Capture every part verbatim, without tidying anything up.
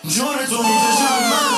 جون تو میکشم من.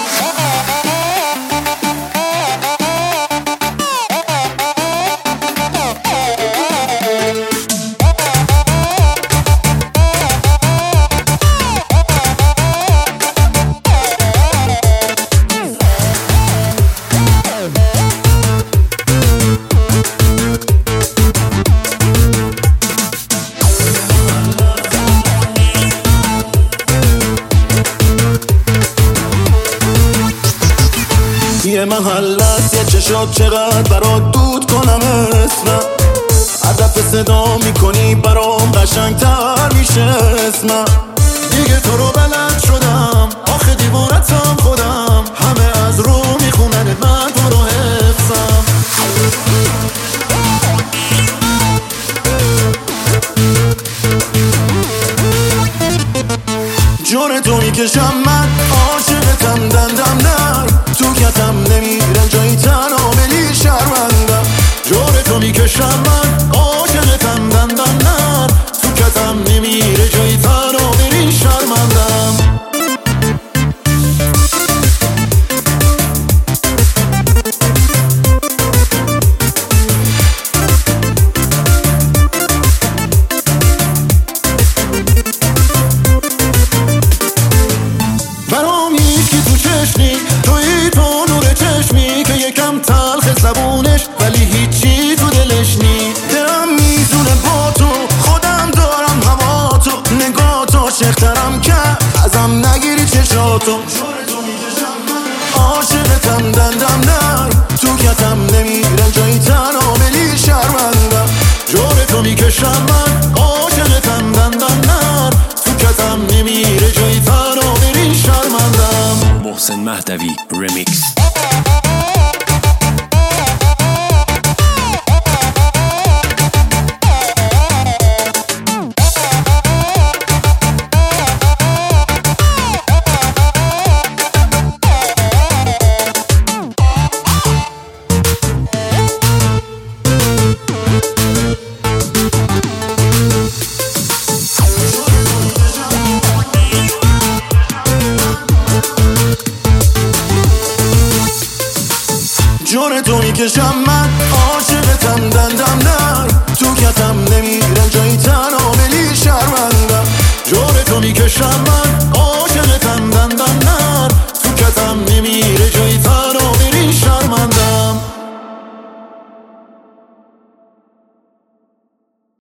یه محل است یه چشات چقدر برات دود کنم اسمم، هدف صدا میکنی برام قشنگتر میشه اسمم. دیگه تو رو بلد شدم آخه دیوانتم خودم، همه از رو میخونن من تو رو حفظم. جون تو میکشم من، عاشقتم دندم نر، تو کتم نمیره جایی تنها بلی شرمندم. جون تو میکشم من، عاشقتم دندم نر، تو کتم نمیره جایی تنها بلی شرمندم. توی تو نور چشمی که یکم تلخ زبونش ولی هیچی تو دلش نی. دلم میزونه با تو خودم دارم هوا تو، نگاه تو عاشقترم کرد ازم نگیری چشاتو. عاشقتم دندم نر، تو کتم نمیرن جایی تنها بلی شرمندم. جور تو میکشم من، عاشقتم دندم نر، تو کتم نمیره جایی تنها بلی شرمندم. محسن مهدوی ریمیکس. جون تو میکشم من، عاشقتم دندم نر، تو کتم نمیرن جایی تنها بلی شرمندم. جون تو میکشم من